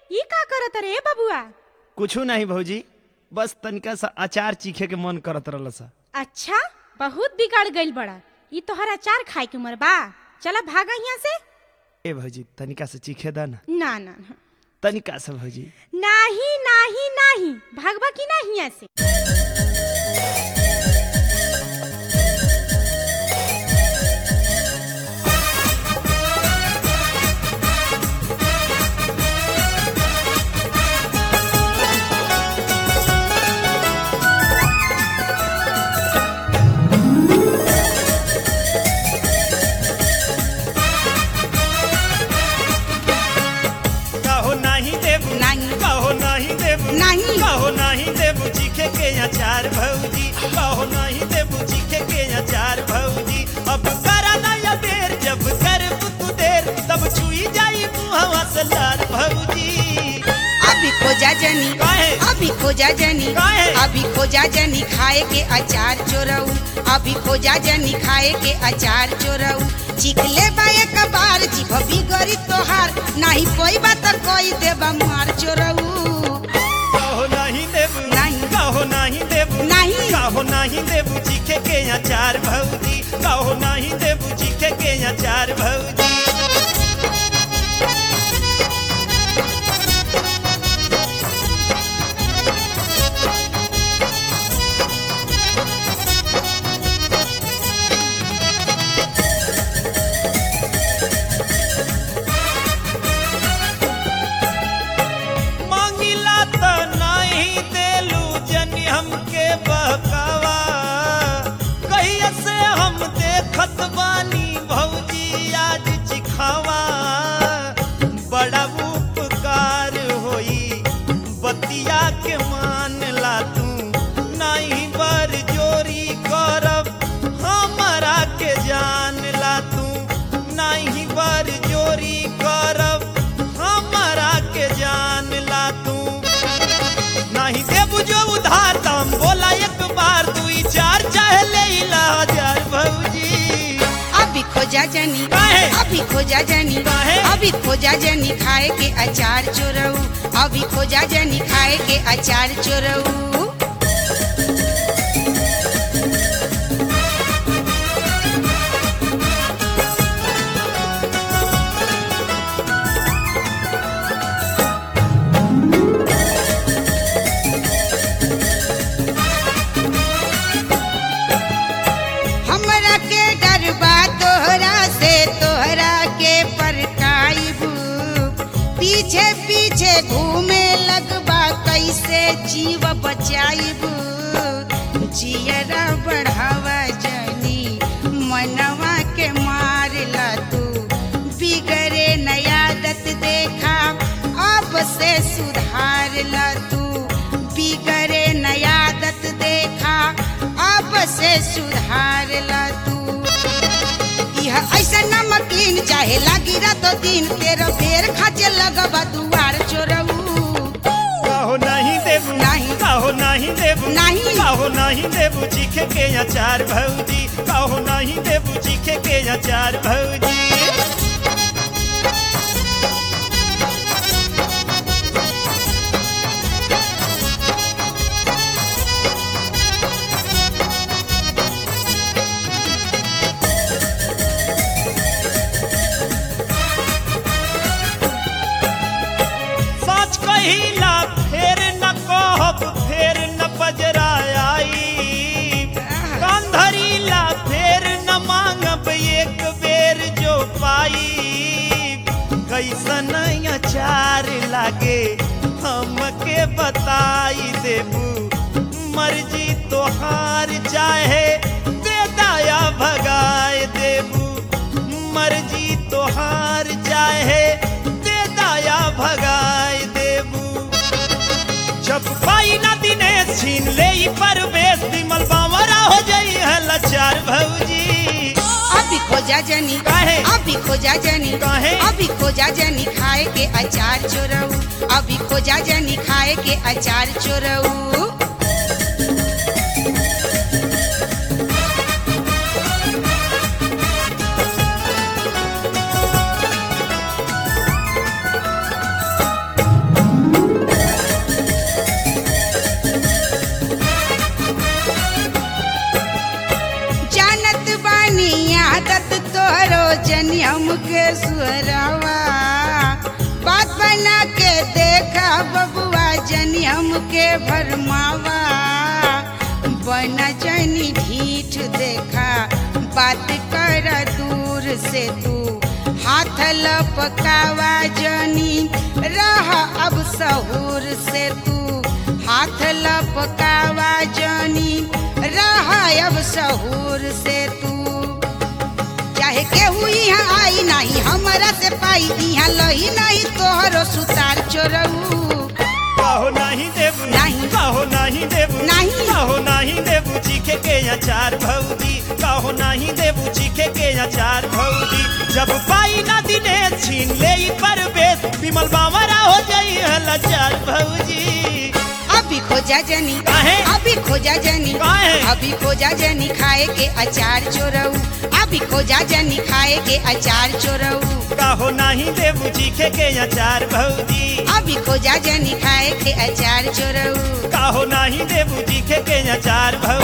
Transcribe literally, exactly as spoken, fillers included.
ई का करत रे बबुआ? कुछ नहीं भौजी, बस तनिका सा अचार चीखे के मन करत रहल सा। अच्छा, बहुत बिगड़ गइल बड़ा। ई तोहर अचार खाए के उमर बा। चला भागा यहाँ से। ए भौजी तनिका से चीखे दा ना। ना ना ना। तनिका से भौजी। नाही नाही नाही, भागवा की नहीं यहाँ से। नहीं कहो नहीं देबू चीखे के अचार भौजी, कहो नहीं देबू चीखे के अचार भौजी। अब करा नया देर, जब करबू तू देर तब छुई जाई मुहवा से लार भौजी। अभी खोजा जनी अभी खोजा जनी अभी खोजा जनी खाए के अचार चोरऊ, अभी खोजा जनी खाए के अचार चोरऊ। चिखले बा एक बार जीभ बिगड़ी तोहार, नहीं कोई बात कोई देबा मार चोरऊ। कहो नहीं देबू नहीं कहो नहीं देबू नहीं कहो नहीं देबू चीखे के अचार भौजी, कहो नहीं देबू चीखे के अचार भौजी। हमके बहकावा कहिया से हम देखत बानी भौजी आज चिखावा। बड़ा उपकार होई बतिया के मान ला तू, नहीं बर जोरी करब हमरा के जान ला तू, नहीं बर जोरी करब हमरा के जान ला तू। नहीं देबू जो उधार दाम बोला एक बार दुई चार चाहे ले ला हजार भौजी। अभी खोजा जनी काहे? अभी खोजा जनी काहे? अभी खोजा जनी खाए के अचार चोरऊ, अभी खोजा जनी खाए के अचार चोरऊ। पीछे पीछे घूमे लगबा कैसे जीव बचाइबू। जियरा बढ़ावा जनी मनवा के मार ला तू, बिगड़े नया आदत देखा अब से सुधार ला तू, बिगड़े नया आदत देखा अब से सुधार ला तू। ऐसा नमकीन चाहे लागी रातो दिन, तेरा बेर खाचे लगबा दुआर चोरऊ। कहो नहीं देबू नहीं कहो नहीं देबू नहीं कहो नहीं देबू चीखे के अचार भौजी, कहो नहीं देबू चीखे के अचार भौजी। कहिला फेर न कहब फेर न बजरा आई, कंधरीला फेर न मांगब एक बेर जो पाई। कैसन अचार लागे हमके बताई देबू, मर्जी तोहार चाहे दे दाया भगाए देबू, मर्जी तोहार चाहे दे दाया भगाए देबू। जब पाई ना दिनेश छीन ले परवेश, विमल बावरा हो जाई है लाचार भौजी। अभी खोजा जनी काहे? अभी खोजा जनी काहे? अभी खोजा जनी खाए के अचार चोरऊ, अभी खोजा जनी खाए के अचार चोरऊ। हमके सुहरावा बात बना के देखा बबुआ जनी हमके भरमावा बना जनी ढीठ देखा बात कर दूर से तू हाथ लपकावा जनी रह अब सहूर से तू हाथ लपकावा जनी रह अब सहूर से तू चाहे केहू यहाँ आई नहीं हमारा से पाई यहाँ लही नहीं तोहरो सुतार चोरऊ कहो नहीं देबू नहीं। कहो नहीं देबू नहीं। कहो नहीं देबू चीखे के अचार भौजी कहो नहीं देबू चीखे के अचार भौजी जब पाई ना दिने छीन ले पर बेस विमल बावरा हो जाई हलचार भौजी अभी खोजा जनी काहे? अभी खोजा जनी काहे? अभी खोजा जनी खाए के अचार चोरऊ अभी खोजा जनी खाए के अचार चोरऊ कहो नहीं देबू चीखे के अचार भौजी अभी खोजा जनी खाए के अचार चोरऊ कहो नहीं देबू चीखे के अचार भौजी